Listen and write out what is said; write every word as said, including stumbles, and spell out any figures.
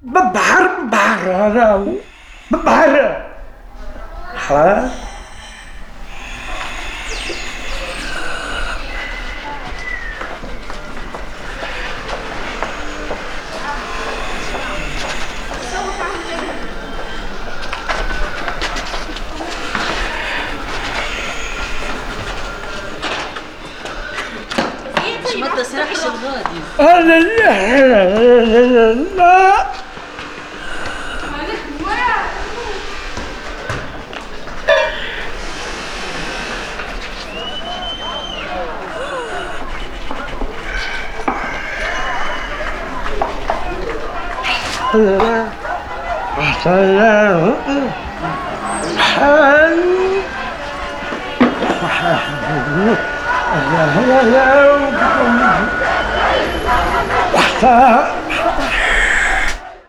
ببحر ببحر هذا هو ببحر خلاص. ما تسرحش الغادي. لا لا لا لا